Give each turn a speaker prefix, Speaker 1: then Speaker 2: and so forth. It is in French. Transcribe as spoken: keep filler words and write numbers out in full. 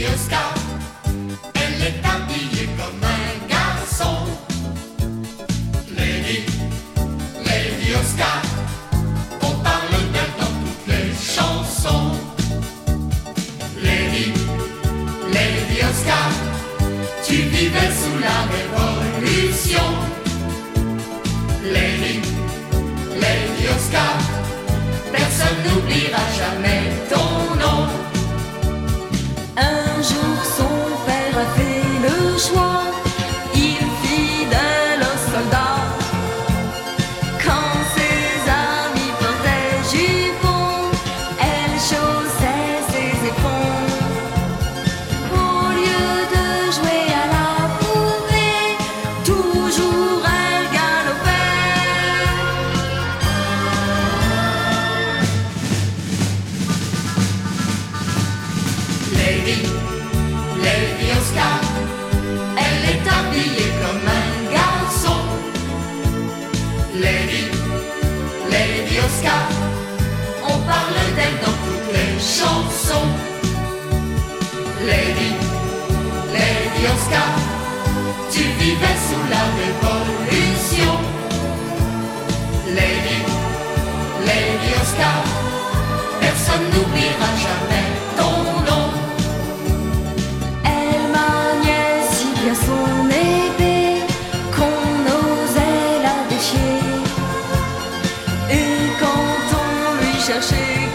Speaker 1: Lady Oscar, elle est habillée comme un garçon. Lady, Lady Oscar, on parle d'elle dans toutes les chansons. Lady, Lady Oscar, tu vivais sous la Révolution. Lady, Lady Oscar, personne n'oubliera jamais ton nom.
Speaker 2: Un jour son père a fait le choix, il fidèle aux soldats. Quand ses amis portaient jupons, elle chaussait ses éperons. Au lieu de jouer à la poupée, toujours elle galopait.
Speaker 1: Lady, Lady Oscar, elle est habillée comme un garçon. Lady, Lady Oscar, on parle d'elle dans toutes les chansons. Lady, Lady Oscar, tu vivais sous la Révolution. Lady, Lady Oscar, personne n'oubliera jamais ton nom.
Speaker 2: Elle maniait si bien son épée qu'on osait la défier. Et quand on lui cherchait